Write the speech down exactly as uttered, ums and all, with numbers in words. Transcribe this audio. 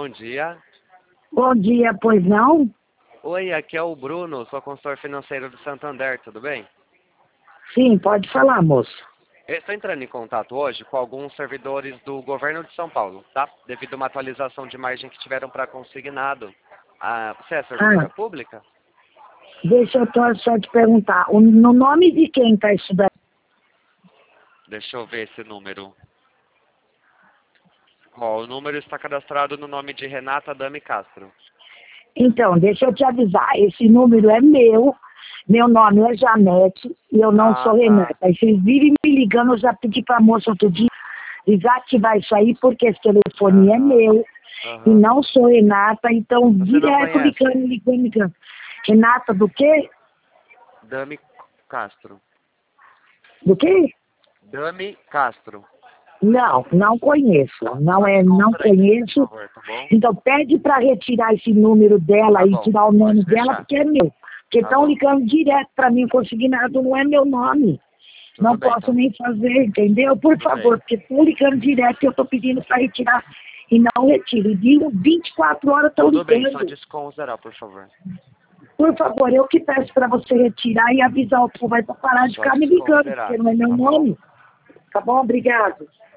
Bom dia. Bom dia, pois não? Oi, aqui é o Bruno, sou consultor financeiro do Santander, tudo bem? Sim, pode falar, moço. Eu estou entrando em contato hoje com alguns servidores do governo de São Paulo, tá? Devido a uma atualização de margem que tiveram para consignado. Ah, você é servidora Ah, pública? deixa eu tô- só te perguntar, o- no nome de quem está estudando? Deixa eu ver esse número. Ó, o número está cadastrado no nome de Renata Dami Castro. Então, deixa eu te avisar, esse número é meu, meu nome é Janete e eu não Ah, sou tá. Renata. E vocês vivem me ligando, eu já pedi para a moça outro dia desativar isso aí, porque esse telefone é Aham, meu e aham. não sou Renata, então Você não direto conhece? ligando, ligando, ligando. Renata do quê? Dami Castro. Do quê? Dami Castro. Não, não conheço. Não Pode é, não conferir aqui, por conheço. favor, tá bom? Então pede para retirar esse número dela Tá e bom, tirar o pode nome dela, deixar. porque é meu. Porque Tá estão bom. ligando direto para mim, consignado, não é meu nome. Tudo Não bem, posso então. nem fazer, entendeu? Por Tudo favor, bem. porque estão ligando direto e eu estou pedindo para retirar e não retiro. E digo, vinte e quatro horas estão Tudo bem, só ligando. desconsiderar, por favor. Por favor, eu que peço para você retirar e avisar o povo vai para parar de Só ficar me ligando, desconsiderar, porque não é meu tá bom? nome. Tá bom? Obrigado.